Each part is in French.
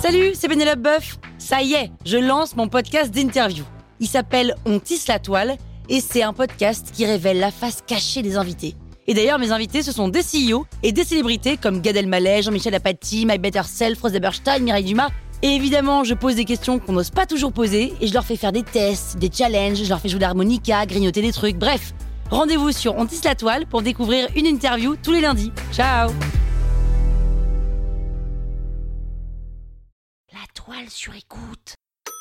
Salut, c'est Pénélope Boeuf. Ça y est, je lance mon podcast d'interview. Il s'appelle On tisse la toile et c'est un podcast qui révèle la face cachée des invités. Et d'ailleurs, mes invités, ce sont des CEO et des célébrités comme Gad Elmaleh, Jean-Michel Apathy, My Better Self, Rose Eberstein, Mireille Dumas. Et évidemment, je pose des questions qu'on n'ose pas toujours poser et je leur fais faire des tests, des challenges, je leur fais jouer de l'harmonica, grignoter des trucs, bref. Rendez-vous sur On tisse la toile pour découvrir une interview tous les lundis. Ciao! La toile sur écoute.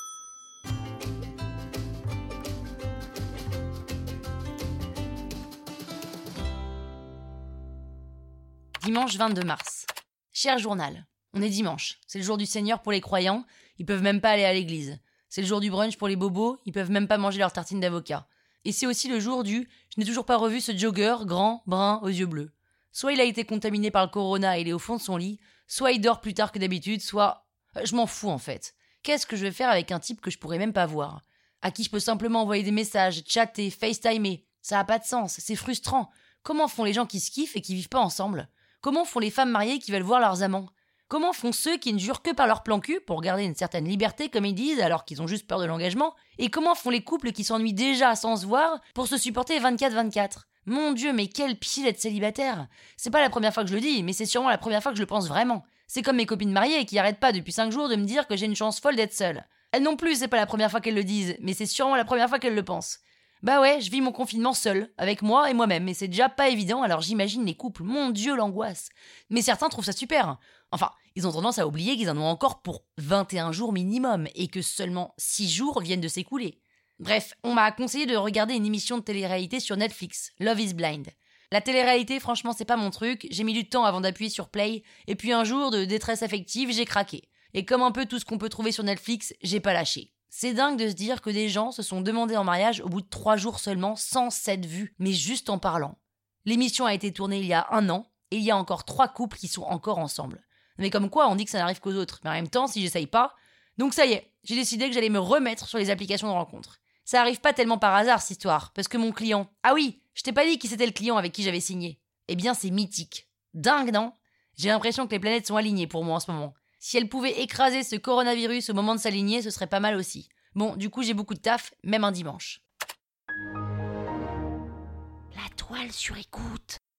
Dimanche 22 mars. Cher journal, on est dimanche. C'est le jour du Seigneur pour les croyants. Ils peuvent même pas aller à l'église. C'est le jour du brunch pour les bobos. Ils peuvent même pas manger leur tartine d'avocat. Et c'est aussi le jour du « je n'ai toujours pas revu ce jogger grand, brun, aux yeux bleus ». Soit il a été contaminé par le corona et il est au fond de son lit, soit il dort plus tard que d'habitude, soit... Je m'en fous en fait. Qu'est-ce que je vais faire avec un type que je pourrais même pas voir? À qui je peux simplement envoyer des messages, chatter, facetimer? Ça a pas de sens, c'est frustrant. Comment font les gens qui se kiffent et qui vivent pas ensemble? Comment font les femmes mariées qui veulent voir leurs amants? Comment font ceux qui ne jurent que par leur plan cul pour garder une certaine liberté comme ils disent alors qu'ils ont juste peur de l'engagement? Et comment font les couples qui s'ennuient déjà sans se voir pour se supporter 24/24? Mon Dieu, mais quel pied d'être célibataire! C'est pas la première fois que je le dis, mais c'est sûrement la première fois que je le pense vraiment. C'est comme mes copines mariées qui arrêtent pas depuis 5 jours de me dire que j'ai une chance folle d'être seule. Elles non plus, c'est pas la première fois qu'elles le disent, mais c'est sûrement la première fois qu'elles le pensent. Bah ouais, je vis mon confinement seule, avec moi et moi-même, et c'est déjà pas évident, alors j'imagine les couples, mon Dieu l'angoisse. Mais certains trouvent ça super. Enfin, ils ont tendance à oublier qu'ils en ont encore pour 21 jours minimum, et que seulement 6 jours viennent de s'écouler. Bref, on m'a conseillé de regarder une émission de télé-réalité sur Netflix, Love is Blind. La télé-réalité, franchement, c'est pas mon truc, j'ai mis du temps avant d'appuyer sur play, et puis un jour, de détresse affective, j'ai craqué. Et comme un peu tout ce qu'on peut trouver sur Netflix, j'ai pas lâché. C'est dingue de se dire que des gens se sont demandés en mariage au bout de 3 jours seulement, sans 7 vues, mais juste en parlant. L'émission a été tournée il y a 1 an, et il y a encore 3 couples qui sont encore ensemble. Mais comme quoi, on dit que ça n'arrive qu'aux autres, mais en même temps, si j'essaye pas... Donc ça y est, j'ai décidé que j'allais me remettre sur les applications de rencontres. Ça arrive pas tellement par hasard, cette histoire, parce que mon client... Ah oui, je t'ai pas dit qui c'était le client avec qui j'avais signé. Eh bien, c'est mythique. Dingue, non? J'ai l'impression que les planètes sont alignées pour moi en ce moment. Si elle pouvait écraser ce coronavirus au moment de s'aligner, ce serait pas mal aussi. Bon, du coup, j'ai beaucoup de taf, même un dimanche. La toile sur écoute.